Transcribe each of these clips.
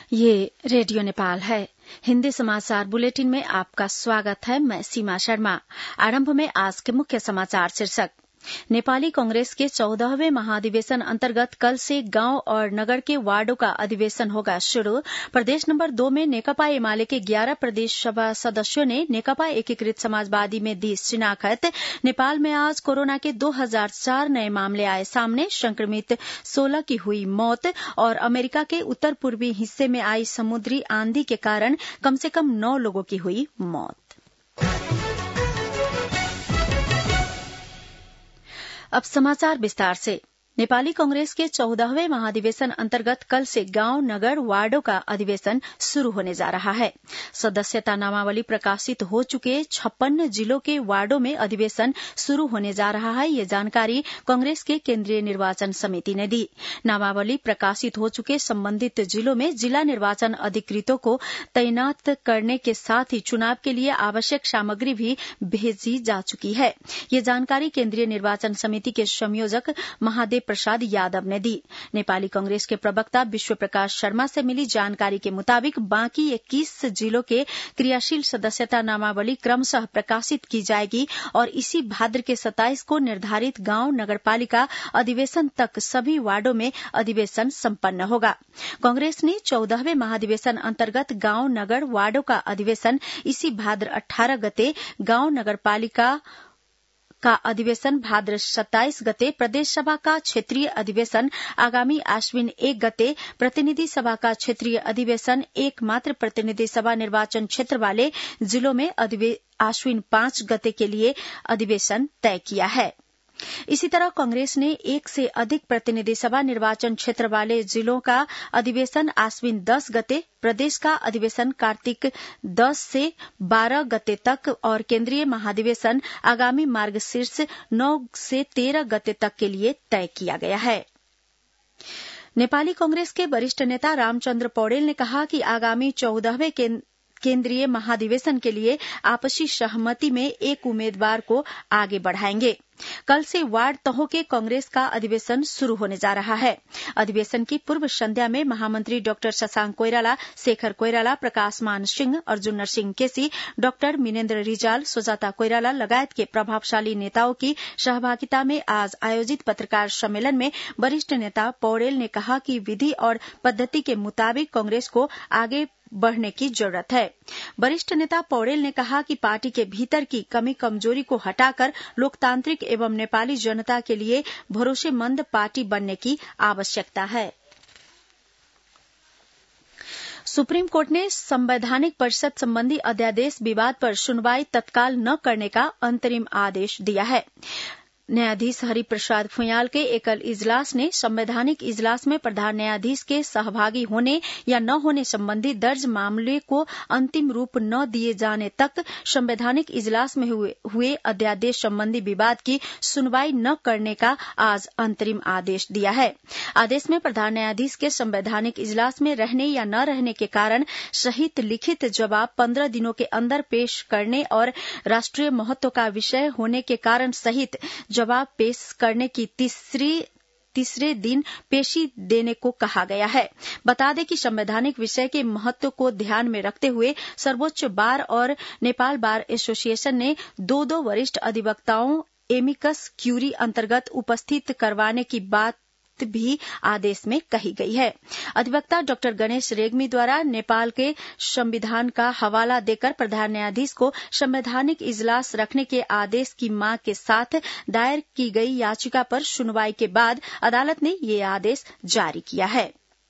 ये रेडियो नेपाल है। हिन्दी समाचार बुलेटिन में आपका स्वागत है। मैं सीमा शर्मा। आरंभ में आज के मुख्य समाचार शीर्षक। नेपाली कांग्रेस के 14वें महाधिवेशन अंतर्गत कल से गांव और नगर के वार्डों का अधिवेशन होगा शुरू। प्रदेश नंबर 2 में नेकपा एमाले के 11 प्रदेश सभा सदस्यों ने नेकपा एकीकृत समाजवादी में दी शिनाखत। नेपाल में आज कोरोना के 2004 नए मामले आए सामने, संक्रमित 16 की हुई मौत और अमेरिका के उत्तर पूर्वी हिस्से में आई समुद्री आंधी के कारण कम से कम 9 लोगों की हुई मौत। अब समाचार विस्तार से। नेपाली कांग्रेस के 14वें महाधिवेशन अंतर्गत कल से गांव, नगर, वार्डों का अधिवेशन शुरू होने जा रहा है। सदस्यता नामावली प्रकाशित हो चुके 56 जिलों के वार्डों में अधिवेशन शुरू होने जा रहा है। ये जानकारी कांग्रेस के केंद्रीय निर्वाचन समिति ने दी। नामावली प्रकाशित हो चुके संबंधित जिलों में जिला निर्वाचन अधिकृतों को तैनात करने के साथ ही चुनाव के लिए आवश्यक सामग्री भी भेजी जा चुकी है। ये जानकारी केंद्रीय निर्वाचन समिति के संयोजक महादेव प्रसाद यादव ने दी। नेपाली कांग्रेस के प्रवक्ता विश्व प्रकाश शर्मा से मिली जानकारी के मुताबिक बाकी 21 जिलों के क्रियाशील सदस्यता नामावली क्रमशः प्रकाशित की जाएगी और इसी भाद्र के 27 को निर्धारित गांव नगरपालिका अधिवेशन तक सभी वार्डों में अधिवेशन संपन्न होगा। कांग्रेस ने 14वें महाधिवेशन अंतर्गत गांव, नगर, वार्डों का अधिवेशन इसी भाद्र 18 गते, गांव नगरपालिका का अधिवेशन भाद्र 27 गते, प्रदेश सभा का क्षेत्रीय अधिवेशन आगामी आश्विन 1 गते, प्रतिनिधि सभा का क्षेत्रीय अधिवेशन एकमात्र प्रतिनिधि सभा निर्वाचन क्षेत्र वाले जिलों में आश्विन 5 गते के लिए अधिवेशन तय किया है। इसी तरह कांग्रेस ने एक से अधिक प्रतिनिधि सभा निर्वाचन क्षेत्र वाले जिलों का अधिवेशन आश्विन 10 गते, प्रदेश का अधिवेशन कार्तिक 10 से 12 गते तक और केंद्रीय महाधिवेशन आगामी मार्गशीर्ष 9 से 13 गते तक के लिए तय किया गया है। नेपाली कांग्रेस के वरिष्ठ नेता रामचंद्र पौडेल ने कहा कि आगामी 14वें केंद्रीय महाधिवेशन के लिए आपसी सहमति में एक उम्मीदवार को आगे बढ़ाएंगे। कल से वार्ड तहों के कांग्रेस का अधिवेशन शुरू होने जा रहा है। अधिवेशन की पूर्व संध्या में महामंत्री डॉक्टर शशांक कोइराला, शेखर कोइराला, प्रकाशमान सिंह, अर्जुन नरसिंह केसी, डॉक्टर मिनेन्द्र रिजाल, सुजाता कोइराला लगायत के प्रभावशाली नेताओं की सहभागिता में आज आयोजित पत्रकार सम्मेलन में वरिष्ठ नेता पौडेल ने कहा कि विधि और पद्धति के मुताबिक कांग्रेस को आगे बढ़ने की जरूरत है। वरिष्ठ नेता पौडेल ने कहा कि पार्टी के भीतर की कमी कमजोरी को हटाकर लोकतांत्रिक एवं नेपाली जनता के लिए भरोसेमंद पार्टी बनने की आवश्यकता है। सुप्रीम कोर्ट ने संवैधानिक परिषद संबंधी अध्यादेश विवाद पर सुनवाई तत्काल न करने का अंतरिम आदेश दिया है। न्यायाधीश हरिप्रसाद फुयाल के एकल इजलास ने संवैधानिक इजलास में प्रधान न्यायाधीश के सहभागी होने या न होने संबंधी दर्ज मामले को अंतिम रूप न दिए जाने तक संवैधानिक इजलास में हुए अध्यादेश संबंधी विवाद की सुनवाई न करने का आज अंतरिम आदेश दिया है। आदेश में प्रधान न्यायाधीश के संवैधानिक इजलास में रहने या न रहने के कारण सहित लिखित जवाब 15 दिनों के अंदर पेश करने और राष्ट्रीय महत्व का विषय होने के कारण सहित जवाब पेश करने की तीसरे दिन पेशी देने को कहा गया है। बता दें कि संवैधानिक विषय के महत्व को ध्यान में रखते हुए सर्वोच्च बार और नेपाल बार एसोसिएशन ने 2 वरिष्ठ अधिवक्ताओं एमिकस क्यूरी अंतर्गत उपस्थित करवाने की बात भी आदेश में कही गई है। अधिवक्ता डॉक्टर गणेश रेग्मी द्वारा नेपाल के संविधान का हवाला देकर प्रधान न्यायाधीश को संवैधानिक इजलास रखने के आदेश की मांग के साथ दायर की गई याचिका पर सुनवाई के बाद अदालत ने ये आदेश जारी किया है।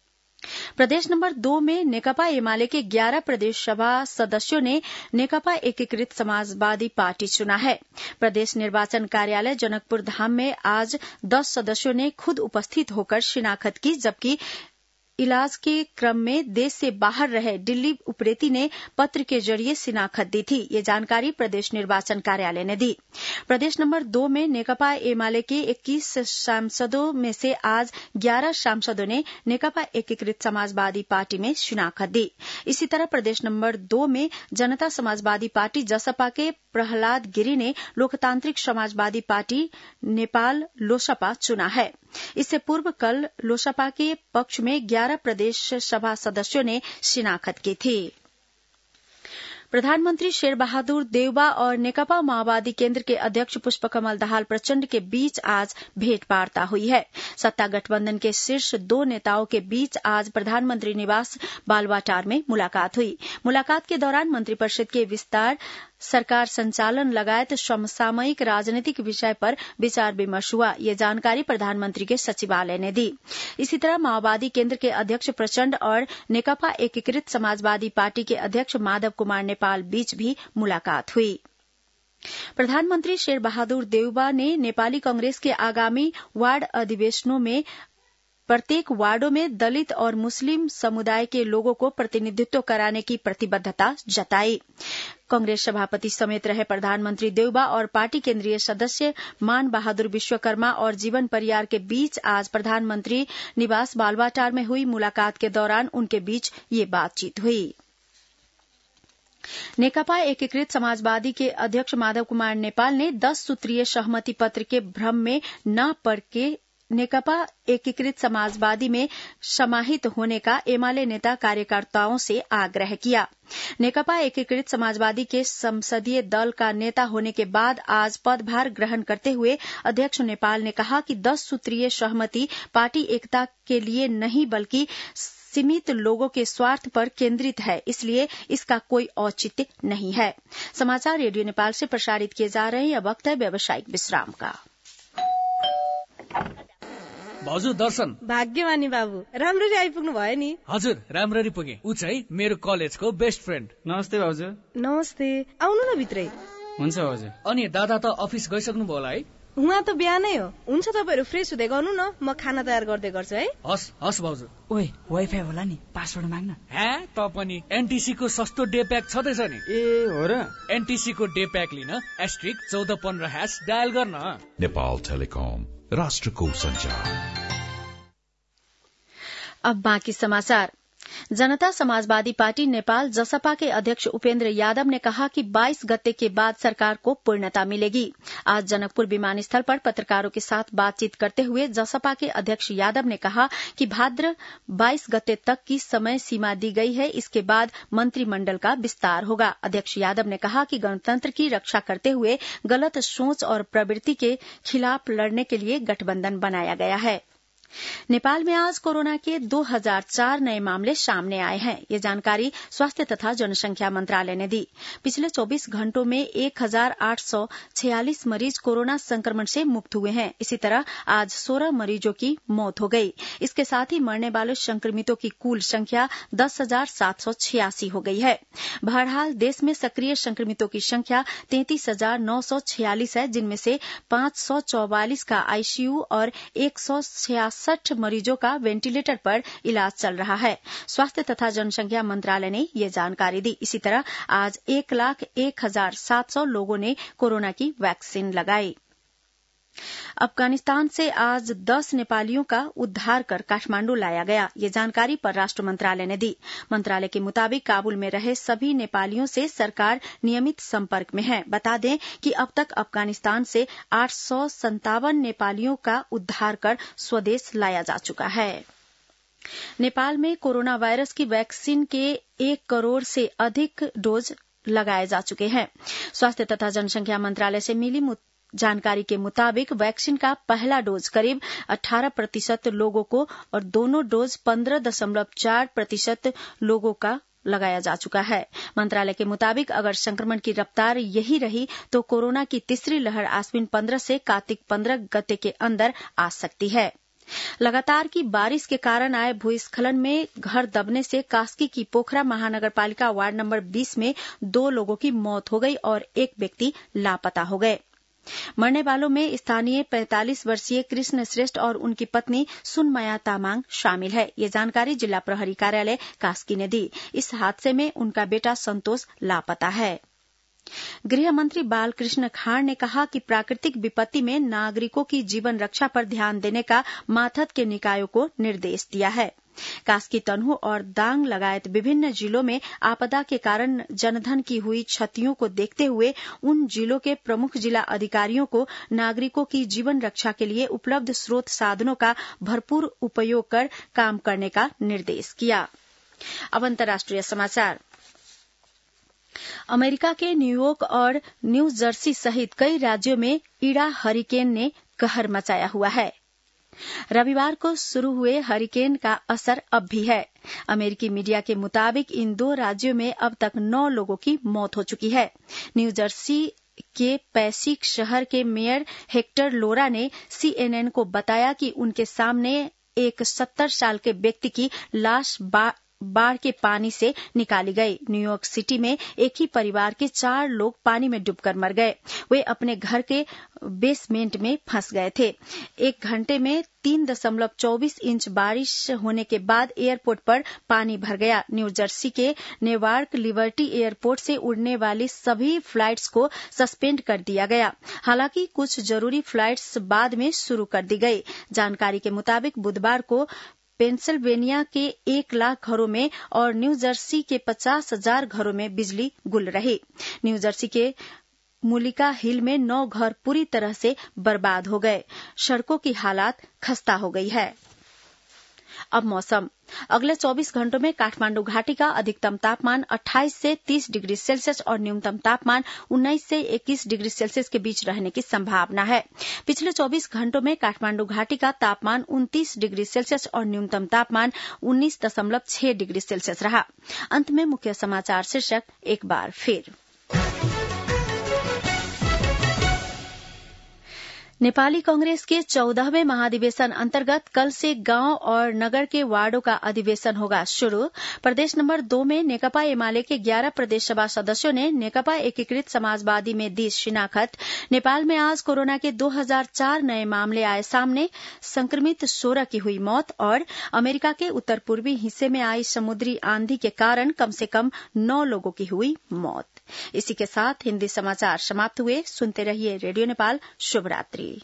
प्रदेश नंबर 2 में नेकपा एमाले के 11 प्रदेश सभा सदस्यों ने नेकपा एकीकृत समाजवादी पार्टी चुना है। प्रदेश निर्वाचन कार्यालय जनकपुर धाम में आज 10 सदस्यों ने खुद उपस्थित होकर शिनाखत की, जबकि इलाज के क्रम में देश से बाहर रहे दिल्ली उप्रेती ने पत्र के जरिए शिनाखत दी थी। ये जानकारी प्रदेश निर्वाचन कार्यालय ने दी। प्रदेश नंबर 2 में नेकपा एमाले के 21 सांसदों में से आज 11 सांसदों ने नेकपा एकीकृत समाजवादी पार्टी में शिनाखत दी। इसी तरह प्रदेश नंबर 2 में जनता समाजवादी पार्टी जसपा के प्रहलाद गिरी ने लोकतांत्रिक समाजवादी पार्टी नेपाल लोसपा चुना है। इससे पूर्व कल लोसपा के पक्ष में 11 11 प्रदेश सभा सदस्यों ने शिनाख्त की थी। प्रधानमंत्री शेरबहादुर देउबा और नेकपा माओवादी केन्द्र के अध्यक्ष पुष्पकमल दाहाल प्रचण्ड के बीच आज भेंटवार्ता हुई है। सत्ता गठबंधन के शीर्ष 2 नेताओं के बीच आज प्रधानमंत्री निवास बालवाटार में मुलाकात हुई। मुलाकात के दौरान मंत्रिपरिषद के विस्तार, सरकार संचालन लगायत समसामयिक राजनीतिक विषय पर विचार विमर्श हुआ। ये जानकारी प्रधानमंत्री के सचिवालय ने दी। इसी तरह माओवादी केन्द्र के अध्यक्ष प्रचण्ड और नेकपा एकीकृत समाजवादी पार्टी के अध्यक्ष माधव कुमार नेपाल बीच भी मुलाकात हुई। प्रधानमंत्री शेरबहादुर देउबा ने नेपाली कांग्रेस के आगामी वार्ड अधिवेशनों में प्रत्येक वार्डों में दलित और मुस्लिम समुदाय के लोगों को प्रतिनिधित्व कराने की प्रतिबद्धता जताई। कांग्रेस सभापति समेत रहे प्रधानमंत्री देउबा और पार्टी केंद्रीय सदस्य मान बहादुर विश्वकर्मा और जीवन परियार के बीच आज प्रधानमंत्री निवास बालवाटार में हुई मुलाकात के दौरान उनके बीच ये बातचीत हुई। नेकपा एकीकृत समाजवादी के अध्यक्ष माधव कुमार नेपाल ने 10 सूत्रीय सहमति पत्र के भ्रम में न पड़ के नेकपा एकीकृत समाजवादी में समाहित होने का एमाले नेता कार्यकर्ताओं से आग्रह किया। नेकपा एकीकृत समाजवादी के संसदीय दल का नेता होने के बाद आज पदभार ग्रहण करते हुए अध्यक्ष नेपाल ने कहा कि 10 सूत्रीय सहमति पार्टी एकता के लिए नहीं बल्कि सीमित लोगों के स्वार्थ पर केंद्रित है, इसलिए इसका कोई औचित्य नहीं है। समाचार रेडियो नेपाल से प्रसारित किए जा रहे हैं। अब वक्त है व्यावसायिक विश्राम का। भाउजू दर्शन। भाग्यमानी बाबु, राम्ररी आइपुग्नु भयो नि। हजुर, राम्ररी पुगे। ऊ चाहिँ मेरो कलेजको बेस्ट फ्रेन्ड। नमस्ते भाउजू। नमस्ते, आउनु न भित्रै। हुन्छ भाउजू। अनि दादा त अफिस गइसक्नु भयो होला है? उहाँ त बिहानै हो। हुन्छ, तपाईहरु फ्रेस हुँदै गर्नु न, म खाना तयार गर्दै गर्छु है। हस् हस् भाउजू। ओइ, वाइफाई होला नि, पासवर्ड माग्न। हे, त पनि एनटीसी को सस्तो डे प्याक छदैछ नि। ए हो र? एनटीसी को डे प्याक लिन *1415# डायल गर्न। नेपाल टेलिकम, राष्ट्रको संचार। अब बाकी समाचार। जनता समाजवादी पार्टी नेपाल जसपा के अध्यक्ष उपेन्द्र यादव ने कहा कि 22 गते के बाद सरकार को पूर्णता मिलेगी। आज जनकपुर विमानस्थल पर पत्रकारों के साथ बातचीत करते हुए जसपा के अध्यक्ष यादव ने कहा कि भाद्र 22 गते तक की समय सीमा दी गई है, इसके बाद मंत्रिमंडल का विस्तार होगा। अध्यक्ष यादव ने कहा कि गणतंत्र की रक्षा करते हुए गलत सोच और प्रवृत्ति के खिलाफ लड़ने के लिए गठबंधन बनाया गया है। नेपाल में आज कोरोना के 2004 नए मामले सामने आए हैं। ये जानकारी स्वास्थ्य तथा जनसंख्या मंत्रालय ने दी। पिछले 24 घंटों में 1846 मरीज कोरोना संक्रमण से मुक्त हुए हैं। इसी तरह आज 16 मरीजों की मौत हो गई। इसके साथ ही मरने वाले संक्रमितों की कुल संख्या 10,786 हो गई है। बहरहाल देश में सक्रिय संक्रमितों की संख्या 33,946 है, जिनमें से 544 का आईसीयू और 166 मरीजों का वेंटिलेटर पर इलाज चल रहा है। स्वास्थ्य तथा जनसंख्या मंत्रालय ने ये जानकारी दी। इसी तरह आज 1,01,700 लोगों ने कोरोना की वैक्सीन लगाई। अफगानिस्तान से आज 10 नेपालियों का उद्धार कर काठमांडू लाया गया। ये जानकारी परराष्ट्र मंत्रालय ने दी। मंत्रालय के मुताबिक काबुल में रहे सभी नेपालियों से सरकार नियमित संपर्क में है। बता दें कि अब तक अफगानिस्तान से 857 नेपालियों का उद्धार कर स्वदेश लाया जा चुका है। नेपाल में कोरोना वायरस की वैक्सीन के 1 करोड़ से अधिक डोज लगाए जा चुके हैं। स्वास्थ्य तथा जनसंख्या मंत्रालय से मिली जानकारी के मुताबिक वैक्सीन का पहला डोज करीब 18% लोगों को और दोनों डोज 15.4% लोगों का लगाया जा चुका है। मंत्रालय के मुताबिक अगर संक्रमण की रफ्तार यही रही तो कोरोना की तीसरी लहर आश्विन 15 से कार्तिक 15 गते के अंदर आ सकती है। लगातार की बारिश के कारण आए भूस्खलन में घर दबने से कास्की की पोखरा महानगरपालिका वार्ड नंबर 20 में 2 लोगों की मौत हो गई और 1 व्यक्ति लापता हो गए। मरने वालों में स्थानीय 45 वर्षीय कृष्ण श्रेष्ठ और उनकी पत्नी सुनमया तामाङ शामिल है। ये जानकारी जिला प्रहरी कार्यालय कास्की ने दी। इस हादसे में उनका बेटा संतोष लापता है। गृह मंत्री बालकृष्ण खाँड ने कहा कि प्राकृतिक विपत्ति में नागरिकों की जीवन रक्षा पर ध्यान देने का माथत के निकायों को निर्देश दिया है। कास्की तन्हु और दांग लगायत विभिन्न जिलों में आपदा के कारण जनधन की हुई क्षतियों को देखते हुए उन जिलों के प्रमुख जिला अधिकारियों को नागरिकों की जीवन रक्षा के लिए उपलब्ध स्रोत साधनों का भरपूर उपयोग कर काम करने का निर्देश किया। अब अंतर्राष्ट्रीय समाचार। अमेरिका के न्यूयॉर्क और न्यू जर्सी सहित कई राज्यों में ईडा हरिकेन ने कहर मचाया हुआ है। रविवार को शुरू हुए हरिकेन का असर अब भी है। अमेरिकी मीडिया के मुताबिक इन 2 राज्यों में अब तक 9 लोगों की मौत हो चुकी है। न्यू जर्सी के पैसिक शहर के मेयर हेक्टर लोरा ने CNN को बताया कि उनके सामने एक 70 साल के व्यक्ति की लाश बाढ़ के पानी से निकाली गई। न्यूयॉर्क सिटी में एक ही परिवार के 4 लोग पानी में डूबकर मर गए। वे अपने घर के बेसमेंट में फंस गए थे। 1 घंटे में 3.24 इंच बारिश होने के बाद एयरपोर्ट पर पानी भर गया। न्यू जर्सी के नेवार्क लिबर्टी एयरपोर्ट से उड़ने वाली सभी फ्लाइट्स को सस्पेंड कर दिया गया। हालांकि कुछ जरूरी फ्लाइट्स बाद में शुरू कर दी गई। जानकारी के मुताबिक बुधवार को पेंसिल्वेनिया के 1 लाख घरों में और न्यू जर्सी के 50,000 घरों में बिजली गुल रही। न्यू जर्सी के मुलिका हिल में 9 घर पूरी तरह से बर्बाद हो गए। सड़कों की हालत खस्ता हो गई है। अब मौसम। अगले 24 घंटों में काठमांडू घाटी का अधिकतम तापमान 28 से 30 डिग्री सेल्सियस और न्यूनतम तापमान 19 से 21 डिग्री सेल्सियस के बीच रहने की संभावना है। पिछले 24 घंटों में काठमांडू घाटी का तापमान 29 डिग्री सेल्सियस और न्यूनतम तापमान 19.6 डिग्री सेल्सियस रहा। अंत में मुख्य समाचार शीर्षक एक बार फिर। नेपाली कांग्रेस के 14वें महाधिवेशन अंतर्गत कल से गांव और नगर के वार्डों का अधिवेशन होगा शुरू। प्रदेश नंबर 2 में नेकपा एमाले के 11 प्रदेश सभा सदस्यों ने नेकपा एकीकृत समाजवादी में दी शिनाखत। नेपाल में आज कोरोना के 2004 नए मामले आए सामने, संक्रमित 16 की हुई मौत और अमेरिका के उत्तर पूर्वी हिस्से में आई समुद्री आंधी के कारण कम से कम 9 लोगों की हुई मौत। इसी के साथ हिंदी समाचार समाप्त हुए। सुनते रहिए रेडियो नेपाल। शुभ रात्रि।